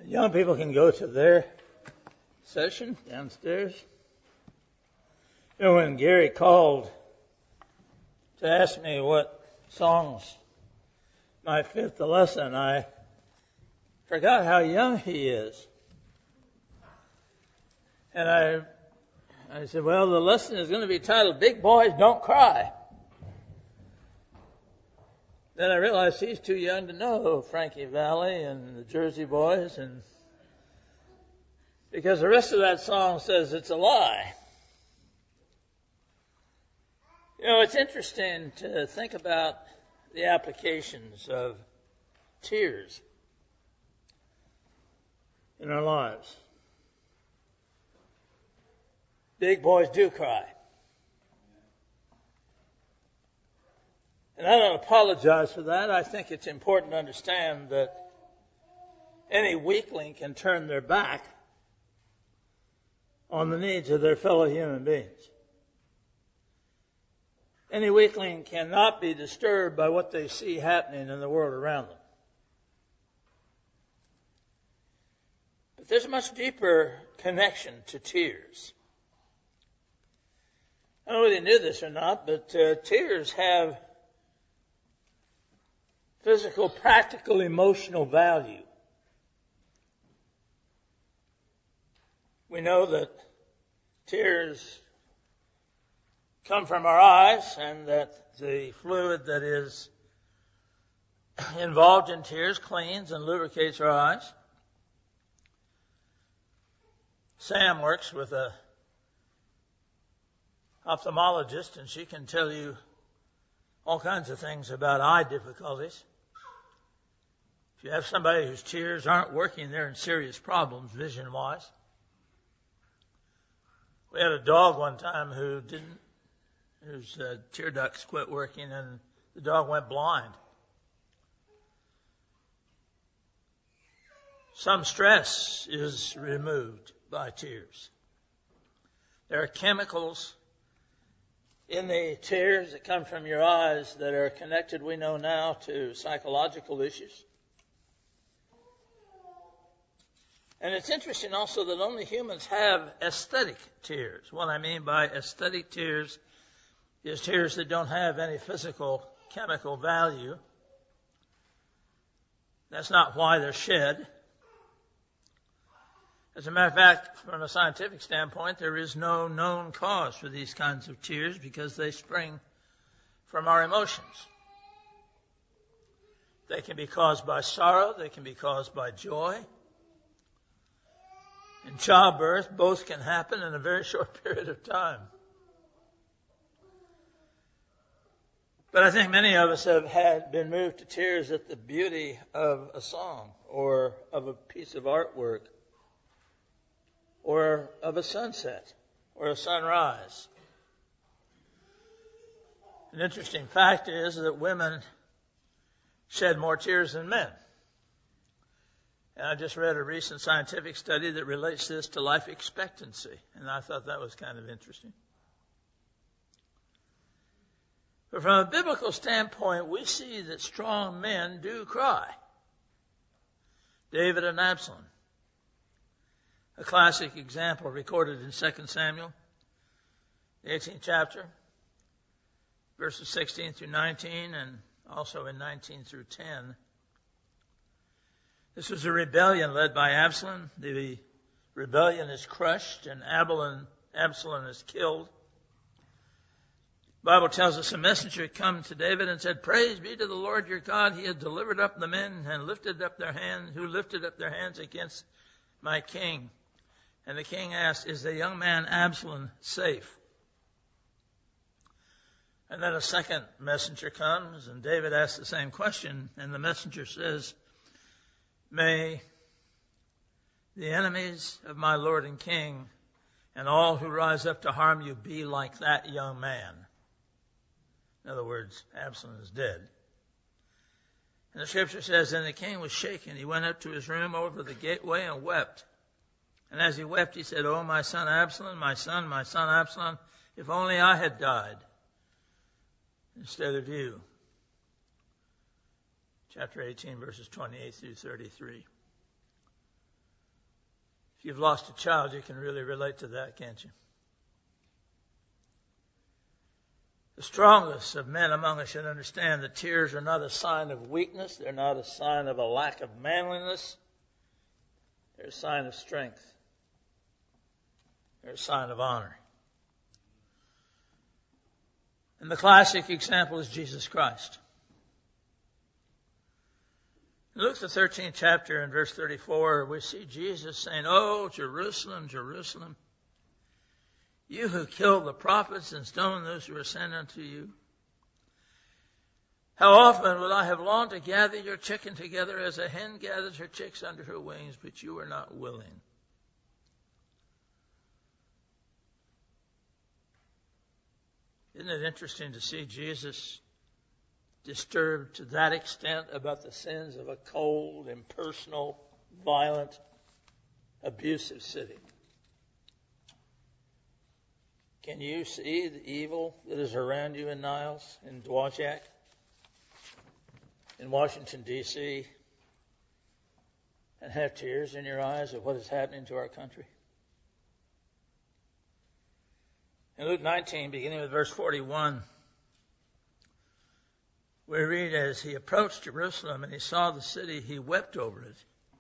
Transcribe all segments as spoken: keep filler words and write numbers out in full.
Young people can go to their session downstairs. You know, when Gary called to ask me what songs might fit the lesson, I forgot how young he is. And I, I said, well, the lesson is going to be titled, Big Boys Don't Cry. Then I realized he's too young to know Frankie Valli and the Jersey Boys, and because the rest of that song says it's a lie. You know, it's interesting to think about the applications of tears in our lives. Big boys do cry. And I don't apologize for that. I think it's important to understand that any weakling can turn their back on the needs of their fellow human beings. Any weakling cannot be disturbed by what they see happening in the world around them. But there's a much deeper connection to tears. I don't know whether you knew this or not, but uh, tears have physical, practical, emotional value. We know that tears come from our eyes and that the fluid that is involved in tears cleans and lubricates our eyes. Sam works with a ophthalmologist, and she can tell you all kinds of things about eye difficulties. If you have somebody whose tears aren't working, they're in serious problems vision-wise. We had a dog one time who didn't, whose uh, tear ducts quit working, and the dog went blind. Some stress is removed by tears. There are chemicals in the tears that come from your eyes that are connected, we know now, to psychological issues. And it's interesting also that only humans have aesthetic tears. What I mean by aesthetic tears is tears that don't have any physical, chemical value. That's not why they're shed. As a matter of fact, from a scientific standpoint, there is no known cause for these kinds of tears because they spring from our emotions. They can be caused by sorrow. They can be caused by joy. In childbirth, both can happen in a very short period of time. But I think many of us have had been moved to tears at the beauty of a song or of a piece of artwork, or of a sunset, or a sunrise. An interesting fact is that women shed more tears than men. And I just read a recent scientific study that relates this to life expectancy, and I thought that was kind of interesting. But from a biblical standpoint, we see that strong men do cry. David and Absalom. A classic example recorded in Second Samuel, the eighteenth chapter, verses sixteen through nineteen, and also in nineteen through ten. This was a rebellion led by Absalom. The rebellion is crushed, and Absalom is killed. The Bible tells us a messenger had come to David and said, "Praise be to the Lord your God. He has delivered up the men and lifted up their hands, who lifted up their hands against my king." And the king asked, "Is the young man Absalom safe?" And then a second messenger comes, and David asks the same question, and the messenger says, "May the enemies of my Lord and King and all who rise up to harm you be like that young man." In other words, Absalom is dead. And the scripture says, "Then the king was shaken. He went up to his room over the gateway and wept. And as he wept, he said, 'Oh, my son Absalom, my son, my son Absalom, if only I had died instead of you.'" Chapter eighteen, verses twenty-eight through thirty-three. If you've lost a child, you can really relate to that, can't you? The strongest of men among us should understand that tears are not a sign of weakness. They're not a sign of a lack of manliness. They're a sign of strength. They're a sign of honor. And the classic example is Jesus Christ. In Luke the thirteenth chapter in verse thirty-four, we see Jesus saying, "Oh, Jerusalem, Jerusalem, you who kill the prophets and stone those who are sent unto you. How often would I have longed to gather your chicken together as a hen gathers her chicks under her wings, but you were not willing." Isn't it interesting to see Jesus disturbed to that extent about the sins of a cold, impersonal, violent, abusive city? Can you see the evil that is around you in Niles, in Dowagiac, in Washington, D C, and have tears in your eyes of what is happening to our country? In Luke nineteen, beginning with verse forty-one, we read, "As he approached Jerusalem and he saw the city, he wept over it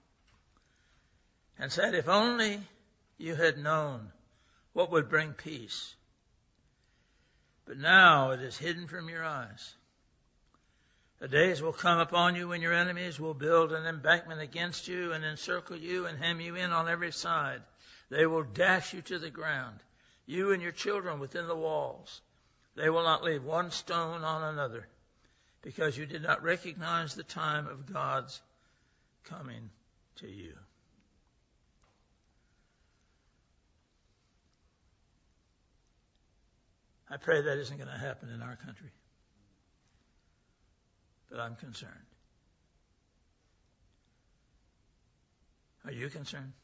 and said, 'If only you had known what would bring peace. But now it is hidden from your eyes. The days will come upon you when your enemies will build an embankment against you and encircle you and hem you in on every side. They will dash you to the ground, you and your children within the walls. They will not leave one stone on another, because you did not recognize the time of God's coming to you.'" I pray that isn't going to happen in our country, but I'm concerned. Are you concerned?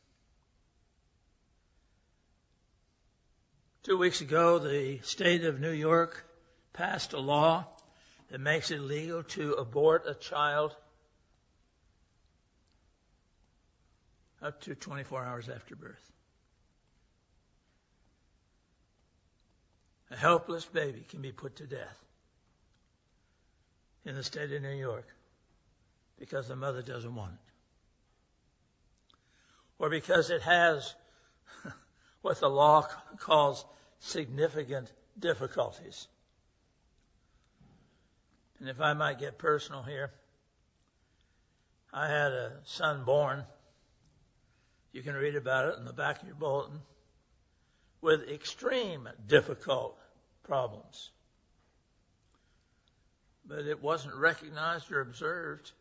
Two weeks ago, the state of New York passed a law that makes it illegal to abort a child up to twenty-four hours after birth. A helpless baby can be put to death in the state of New York because the mother doesn't want it, or because it has what the law calls significant difficulties. And if I might get personal here, I had a son born, you can read about it in the back of your bulletin, with extreme difficult problems. But it wasn't recognized or observed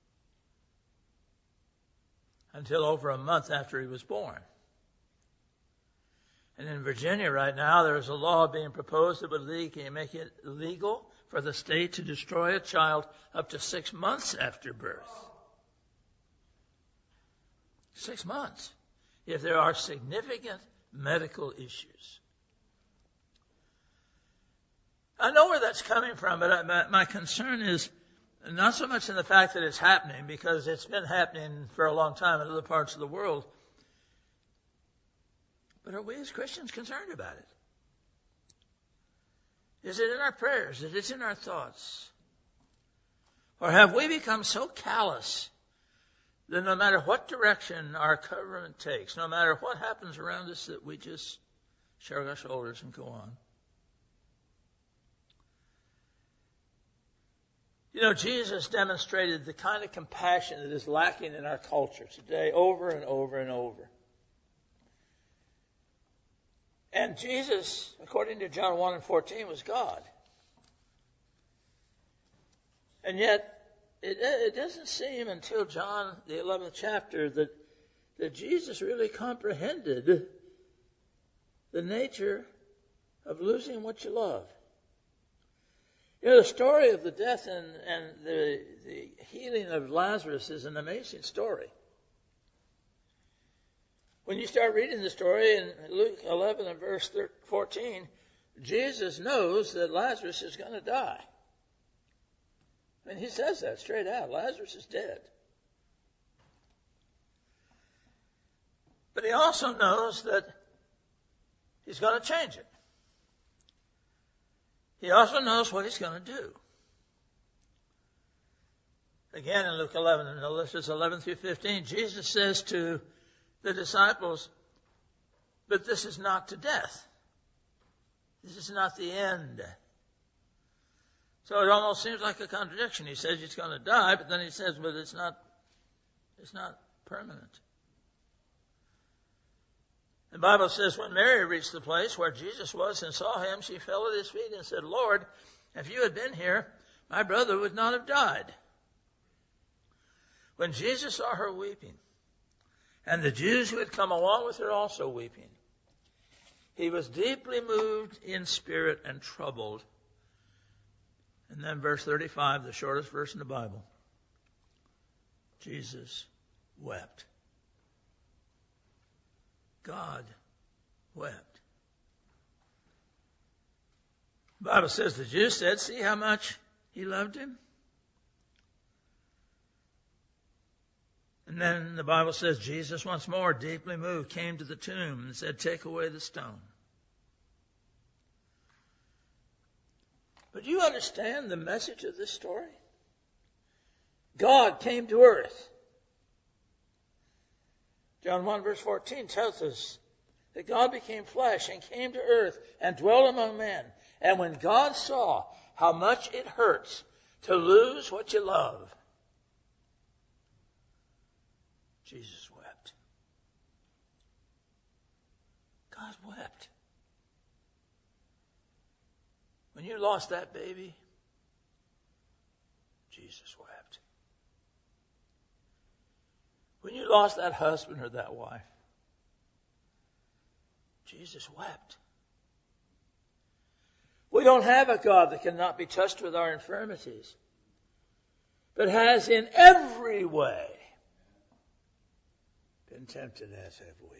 until over a month after he was born. And in Virginia right now, there's a law being proposed that would make it illegal for the state to destroy a child up to six months after birth. Six months. If there are significant medical issues. I know where that's coming from, but I, my, my concern is not so much in the fact that it's happening, because it's been happening for a long time in other parts of the world. But are we as Christians concerned about it? Is it in our prayers? Is it in our thoughts? Or have we become so callous that no matter what direction our government takes, no matter what happens around us, that we just shrug our shoulders and go on? You know, Jesus demonstrated the kind of compassion that is lacking in our culture today over and over and over. And Jesus, according to John one and fourteen, was God. And yet, it, it doesn't seem until John, the eleventh chapter, that, that Jesus really comprehended the nature of losing what you love. You know, the story of the death and, and the, the healing of Lazarus is an amazing story. When you start reading the story in Luke eleven and verse fourteen, Jesus knows that Lazarus is going to die. I mean, he says that straight out. Lazarus is dead. But he also knows that he's going to change it. He also knows what he's going to do. Again, in Luke eleven, and verses eleven through fifteen, Jesus says to the disciples, but this is not to death. This is not the end. So it almost seems like a contradiction. He says he's going to die, but then he says, but it's not, it's not permanent. The Bible says when Mary reached the place where Jesus was and saw him, she fell at his feet and said, Lord, if you had been here, my brother would not have died. When Jesus saw her weeping, and the Jews who had come along with her also weeping, he was deeply moved in spirit and troubled. And then verse thirty-five, the shortest verse in the Bible, Jesus wept. God wept. The Bible says the Jews said, see how much he loved him? And then the Bible says Jesus once more, deeply moved, came to the tomb and said, take away the stone. But do you understand the message of this story? God came to earth. John one verse fourteen tells us that God became flesh and came to earth and dwelt among men. And when God saw how much it hurts to lose what you love, Jesus wept. God wept. When you lost that baby, Jesus wept. When you lost that husband or that wife, Jesus wept. We don't have a God that cannot be touched with our infirmities, but has in every way been tempted as have we.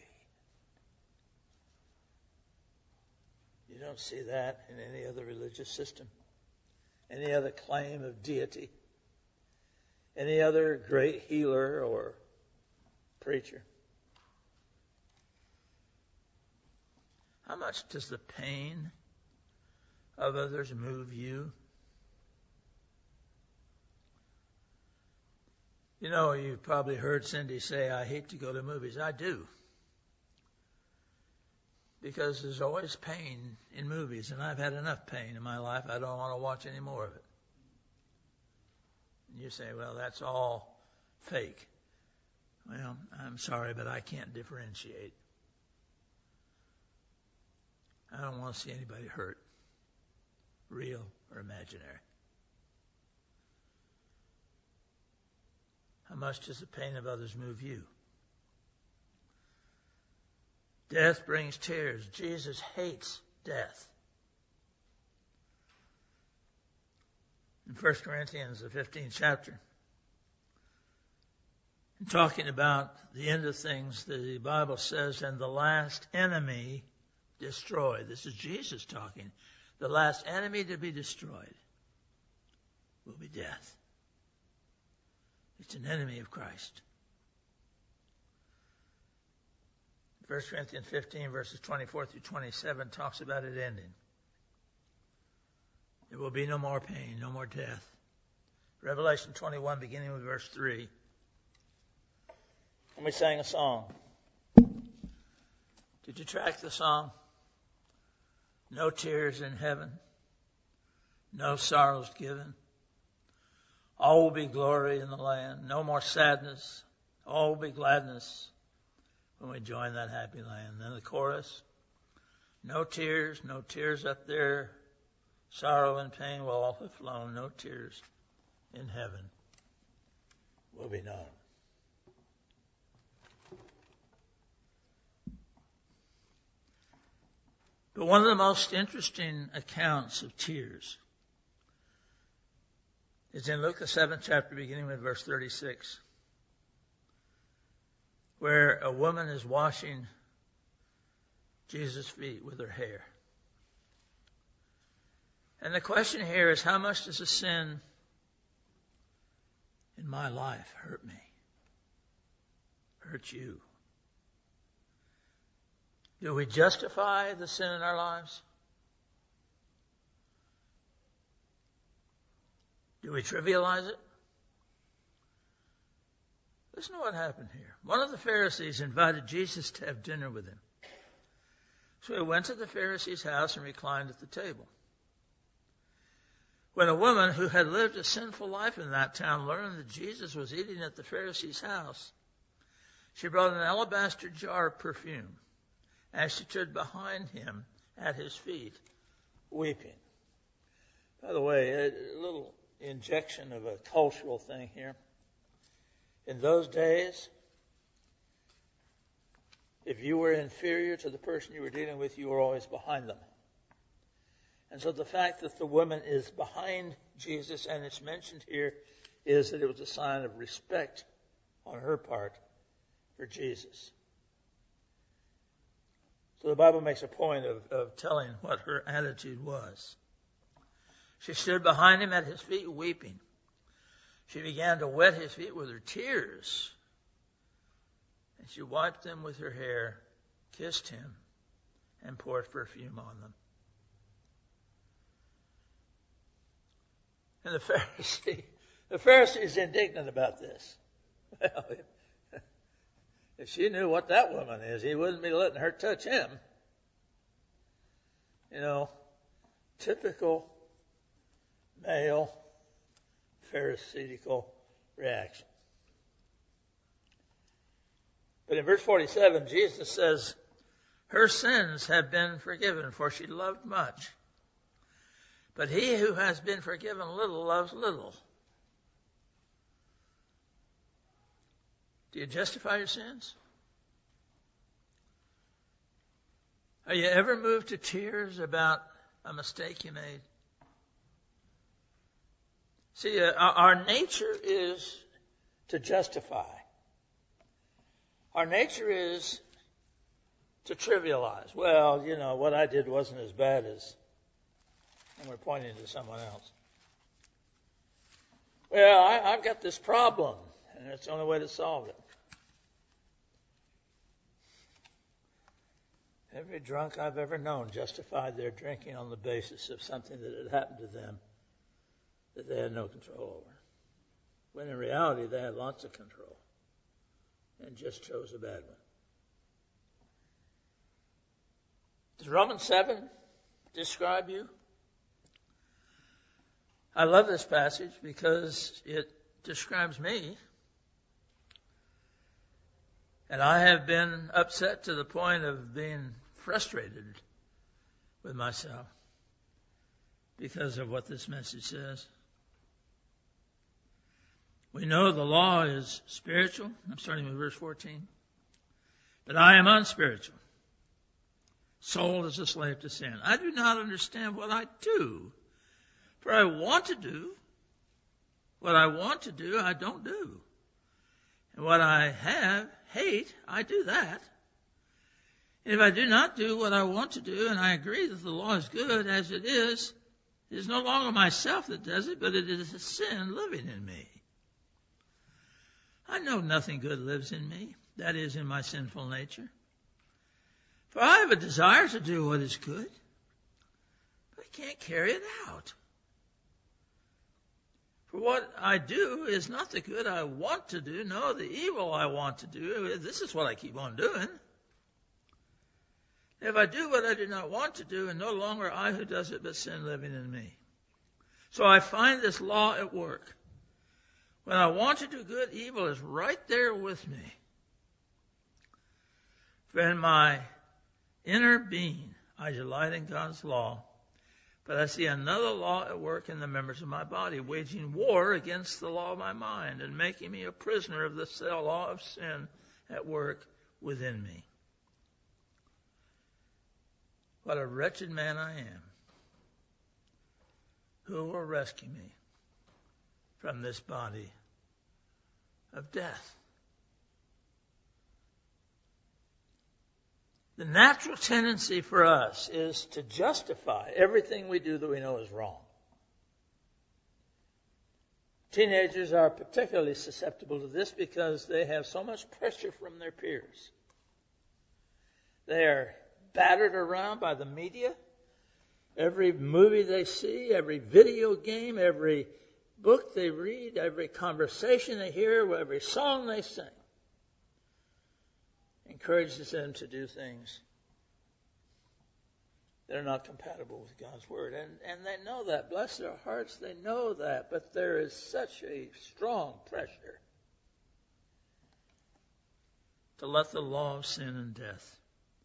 You don't see that in any other religious system, any other claim of deity, any other great healer or preacher. How much does the pain of others move you? You know, you've probably heard Cindy say, I hate to go to movies. I do. Because there's always pain in movies, and I've had enough pain in my life. I don't want to watch any more of it. And you say, well, that's all fake. Well, I'm sorry, but I can't differentiate. I don't want to see anybody hurt, real or imaginary. How much does the pain of others move you? Death brings tears. Jesus hates death. In First Corinthians, the fifteenth chapter, in talking about the end of things, the Bible says, and the last enemy destroyed. This is Jesus talking. The last enemy to be destroyed will be death. It's an enemy of Christ. First Corinthians fifteen, verses twenty-four through twenty-seven, talks about it ending. There will be no more pain, no more death. Revelation twenty-one, beginning with verse three. And we sang a song. Did you track the song? No tears in heaven, no sorrows given. All will be glory in the land. No more sadness. All will be gladness when we join that happy land. Then the chorus. No tears, no tears up there. Sorrow and pain will all have flown. No tears in heaven will be known. But one of the most interesting accounts of tears is in Luke the seventh chapter, beginning with verse thirty-six, where a woman is washing Jesus' feet with her hair. And the question here is, how much does a sin in my life hurt me? Hurt you? Do we justify the sin in our lives? Do we trivialize it? Listen to what happened here. One of the Pharisees invited Jesus to have dinner with him. So he went to the Pharisee's house and reclined at the table. When a woman who had lived a sinful life in that town learned that Jesus was eating at the Pharisee's house, she brought an alabaster jar of perfume, and she stood behind him at his feet, weeping. By the way, a little injection of a cultural thing here. In those days, if you were inferior to the person you were dealing with, you were always behind them. And so the fact that the woman is behind Jesus, and it's mentioned here, is that it was a sign of respect on her part for Jesus. So the Bible makes a point of, of telling what her attitude was. She stood behind him at his feet weeping. She began to wet his feet with her tears. And she wiped them with her hair, kissed him, and poured perfume on them. And the Pharisee, the Pharisee is indignant about this. Well, if, if she knew what that woman is, he wouldn't be letting her touch him. You know, typical male Pharisaical reaction. But in verse forty-seven, Jesus says, her sins have been forgiven, for she loved much. But he who has been forgiven little loves little. Do you justify your sins? Are you ever moved to tears about a mistake you made? See, uh, our nature is to justify. Our nature is to trivialize. Well, you know, what I did wasn't as bad as, and we're pointing to someone else. Well, I, I've got this problem, and it's the only way to solve it. Every drunk I've ever known justified their drinking on the basis of something that had happened to them that they had no control over. When in reality, they had lots of control and just chose a bad one. Does Romans seven describe you? I love this passage because it describes me. And I have been upset to the point of being frustrated with myself because of what this message says. We know the law is spiritual. I'm starting with verse fourteen. But I am unspiritual, sold as a slave to sin. I do not understand what I do. For I want to do what I want to do, I don't do. And what I have, hate, I do that. And if I do not do what I want to do, and I agree that the law is good as it is, it is no longer myself that does it, but it is a sin living in me. I know nothing good lives in me, that is, in my sinful nature. For I have a desire to do what is good, but I can't carry it out. For what I do is not the good I want to do, no, the evil I want to do. This is what I keep on doing. If I do what I do not want to do, and no longer I who does it, but sin living in me. So I find this law at work. When I want to do good, evil is right there with me. For in my inner being, I delight in God's law, but I see another law at work in the members of my body, waging war against the law of my mind and making me a prisoner of the law of sin at work within me. What a wretched man I am. Who will rescue me from this body of death? The natural tendency for us is to justify everything we do that we know is wrong. Teenagers are particularly susceptible to this because they have so much pressure from their peers. They are battered around by the media. Every movie they see, every video game, every book they read, every conversation they hear, every song they sing encourages them to do things that are not compatible with God's Word. And, and they know that. Bless their hearts, they know that. But there is such a strong pressure to let the law of sin and death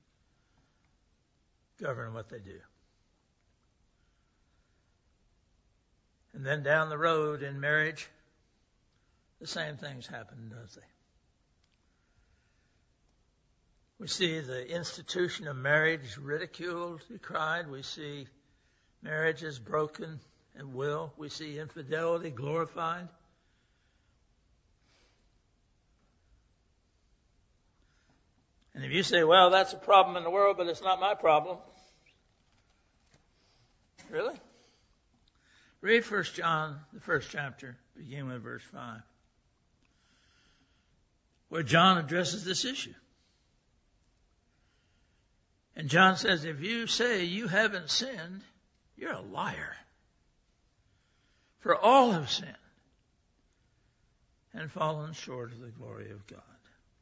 govern what they do. And then down the road in marriage, the same things happen, don't they? We see the institution of marriage ridiculed, decried. We see marriages broken at will. We see infidelity glorified. And if you say, well, that's a problem in the world, but it's not my problem. Really? Read First John, the first chapter, beginning with verse five, where John addresses this issue. And John says, if you say you haven't sinned, you're a liar. For all have sinned and fallen short of the glory of God.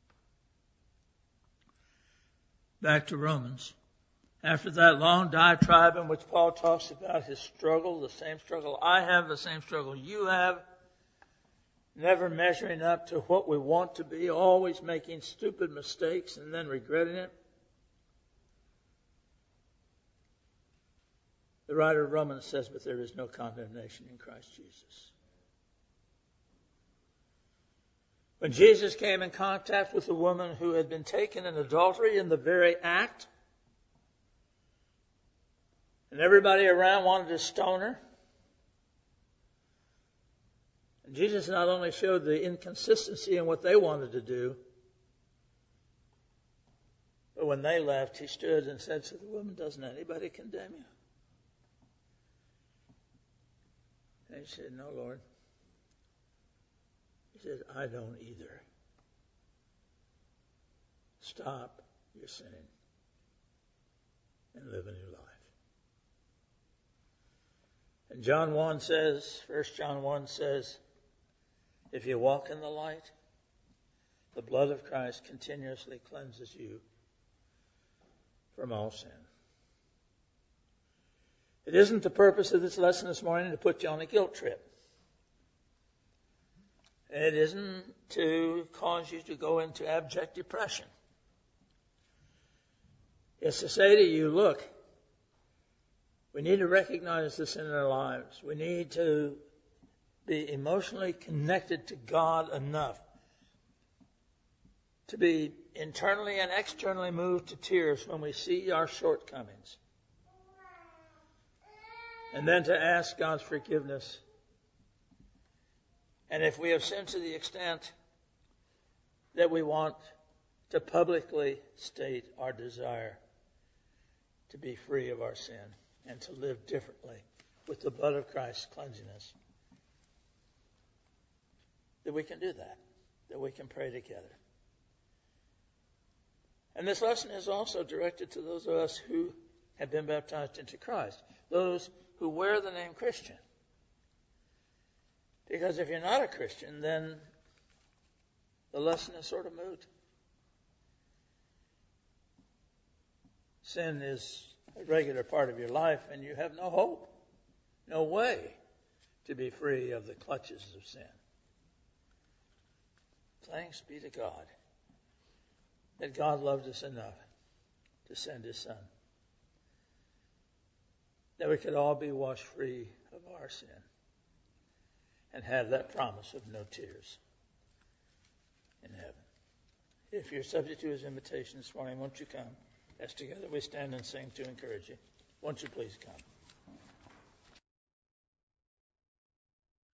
Back to Romans. After that long diatribe in which Paul talks about his struggle, the same struggle I have, the same struggle you have, never measuring up to what we want to be, always making stupid mistakes and then regretting it. The writer of Romans says, but there is no condemnation in Christ Jesus. When Jesus came in contact with a woman who had been taken in adultery in the very act, and everybody around wanted to stone her, and Jesus not only showed the inconsistency in what they wanted to do, but when they left, he stood and said to the woman, doesn't anybody condemn you? And he said, no, Lord. He said, I don't either. Stop your sinning and live a new life. And John one says, First John one says, if you walk in the light, the blood of Christ continuously cleanses you from all sin. It isn't the purpose of this lesson this morning to put you on a guilt trip. It isn't to cause you to go into abject depression. It's to say to you, look, we need to recognize this in our lives. We need to be emotionally connected to God enough to be internally and externally moved to tears when we see our shortcomings. And then to ask God's forgiveness. And if we have sinned to the extent that we want to publicly state our desire to be free of our sin and to live differently with the blood of Christ cleansing us, that we can do that, that we can pray together. And this lesson is also directed to those of us who have been baptized into Christ, those who wear the name Christian. Because if you're not a Christian, then the lesson is sort of moot. Sin is a regular part of your life, and you have no hope, no way to be free of the clutches of sin. Thanks be to God that God loved us enough to send His Son, that we could all be washed free of our sin and have that promise of no tears in heaven. If you're subject to His invitation this morning, won't you come? As together we stand and sing to encourage you. Won't you please come?